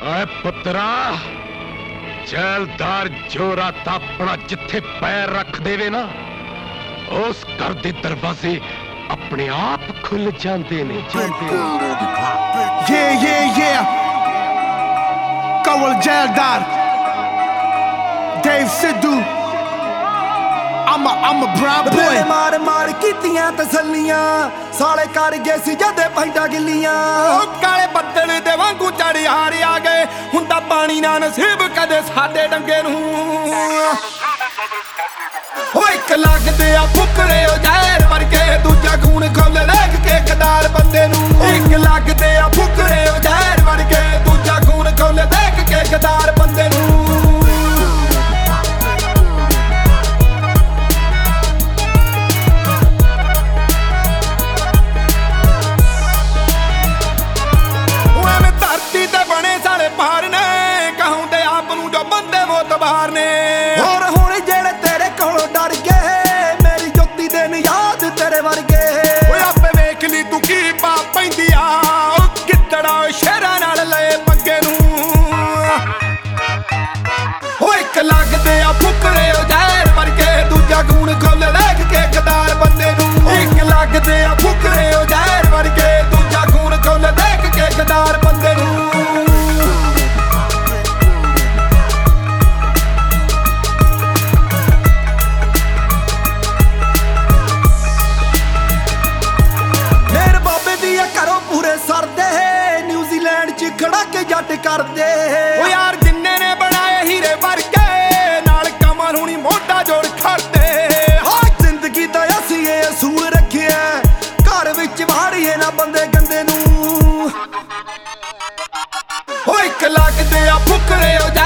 ਆਏ ਪੁੱਤਰਾ, ਜੈਲਦਾਰ ਜੋ ਰਾਤ ਆਪਣਾ ਜਿੱਥੇ ਪੈਰ ਰੱਖ ਦੇਵੇ ਨਾ, ਉਸ ਘਰ ਦੇ ਦਰਵਾਜ਼ੇ ਆਪਣੇ ਆਪ ਖੁੱਲ ਜਾਂਦੇ ਨੇ। ਕਵਲ ਜੈਲਦਾਰ, Dave Sidhu, I'm a brown boy। ਮਾਰ ਮਾਰ ਕੀਤੀਆਂ ਤਸੱਲੀਆਂ, ਸਾਲੇ ਕਰ ਗਏ ਸੀ ਜਦੇ ਪੈਂਟਾਂ ਗਿੱਲੀਆਂ। ਕਾਲੇ ਬੱਦਲ ਦੇ ਵਾਂਗੂ ਚੜ੍ਹ ਹਾਰ ਆ ਗਏ, ਹੁੰਦਾ ਪਾਣੀ ਨਾ ਨਸੀਬ ਕਦੇ ਸਾਡੇ ਡੰਗੇ ਨੂੰ। ਓ ਇੱਕ ਲੱਗਦੇ ਆ ਫੁਕਰੇ ਓ ਜ਼ਹਿਰ ਵਰਗੇ, ਦੂਜਾ ਖੂਨ ਖੋਲ ਦੇਖ ਕੇ ਕਦਾਰ ਬੰਦੇ ਨੂੰ। ਇੱਕ ਲੱਗਦੇ ਆ ਫੁਕਰੇ ਓ ਜ਼ਹਿਰ ਵਰਗੇ, ਦੂਜਾ ਖੂਨ ਖੋਲ ਦੇਖ ਕੇ ਕਦਾਰ ਬੰਦੇ ਨੂੰ। ਹੋਰ ਹੁਣ ਜਿਹੜੇ ਤੇਰੇ ਕੋਲੋਂ ਡਰ ਗਏ, ਮੇਰੀ ਜੋਤੀ ਦੇ ਨਿਆਦ ਤੇਰੇ ਵਰਗੇ। ਓਏ ਆਪੇ ਵੇਖ ਲਈ ਤੂੰ ਕੀ ਪਾ ਪੈਂਦੀ ਆ, ਉਹ ਗਿੱਦੜਾ ਸ਼ੇਰਾਂ ਨਾਲ ਲਏ ਪੰਗੇ ਨੂੰ। ਓ ਇੱਕ ਲੱਗਦੇ ਆ ਫੁਕਰੇ ਓ ਜ਼ਹਿਰ ਵਰਗੇ, ਦੂਜਾ ਖੂਨ ਖੋਲ ਦੇਖ ਕੇ ਕਦਾਰ ਬੰਦੇ ਨੂੰ। ਇੱਕ ਲੱਗਦੇ ਆ ਫੁਕਰੇ ਓ ਜ਼ਹਿਰ ਵਰਗੇ, ਦੂਜਾ ਖੂਨ ਖੋਲ ਦੇਖ ਕੇ ਕਦਾਰ ਬੰਦੇ ਨੂੰ। ਨਿਊਜ਼ੀਲੈਂਡ ਚ ਖੜਾ ਕੇ ਜੱਟ ਕਰਦੇ। ਓ ਯਾਰ ਜਿੰਨੇ ਨੇ ਬਣਾਏ ਹੀਰੇ ਵਰਗੇ, ਨਾਲ ਕਮਰ ਹੁਣੀ ਮੋਢਾ ਜੋੜ ਖੜਦੇ। ਹਾਂ ਜ਼ਿੰਦਗੀ ਦਾ ਅਸੀਂ ਇਹ ਅਸੂਲ ਰੱਖਿਆ, ਘਰ ਵਿੱਚ ਵਾੜੀਏ ਨਾ ਬੰਦੇ ਗੰਦੇ ਨੂੰ। ਓ ਇੱਕ ਲੱਗਦੇ ਆ ਫੁਕਰੇ ਓ